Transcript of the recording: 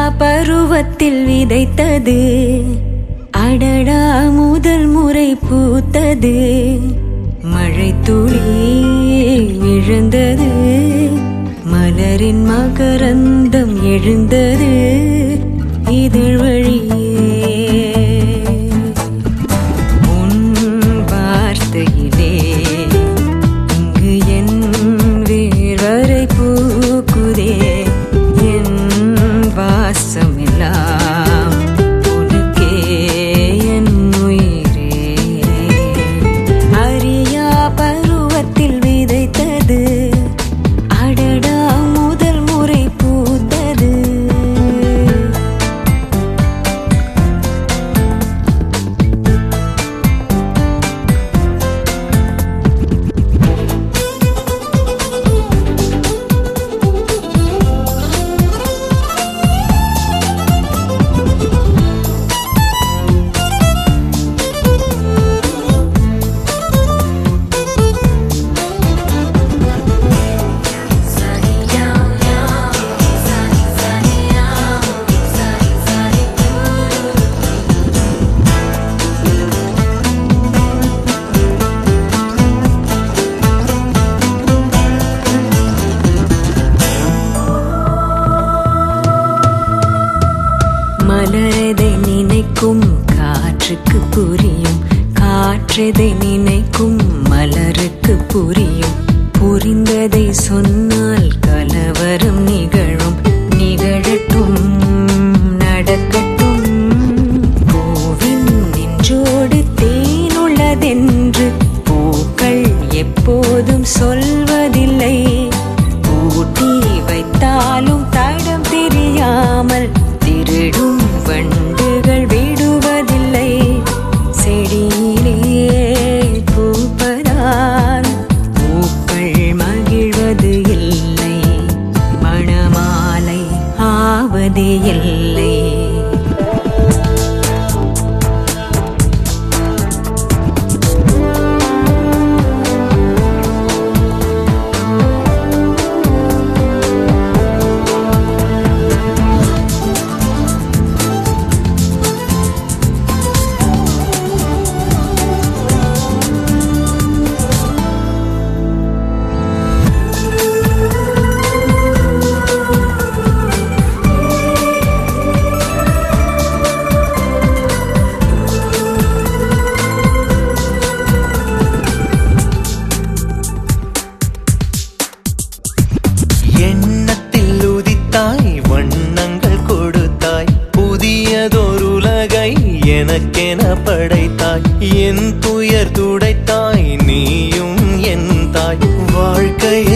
பருவத்தில் விதைத்தது அடடா முதல் முறை பூத்தது. மழை துளி விழுந்தது, மலரின் மகரந்தம் எழுந்தது இதழ் வழியே. உன் வார்த்தையிலே இங்கு என் வேர்வரை பூக்குதே. என் வாசமெல்லாம் உனக்கே என் உயிரே. அறியா பருவத்தில் விதைத்தது அடடா முதல் முறை பூத்தது. மலரதை நினைக்கும் காற்றுக்கு புரியும், காற்றதை நினைக்கும் மலருக்கு புரியும். புரிந்ததை சொன்னால் கலவரம் நிகழும், நிகழட்டும் நடக்கட்டும். பூவின் நெஞ்சோடு தேனுள்ளதென்று பூக்கள் எப்போதும் சொல்வதில்லை. பூட்டி வைத்தாலும் தடம் தெரியாமல் திருடும் வண்டுகள் விடுவதில்லை. செடியிலே பூப்பதால் பூக்கள் மகிழ்வது இல்லை, மணமாலை ஆவதே இல்லை. எண்ணத்தில் உதித்தாய், வண்ணங்கள் கொடுத்தாய், புதியதொருலகை எனக்கென படைத்தாய். என் துயர் துடைத்தாய், நீயும் என் தாய். வாழ்க்கை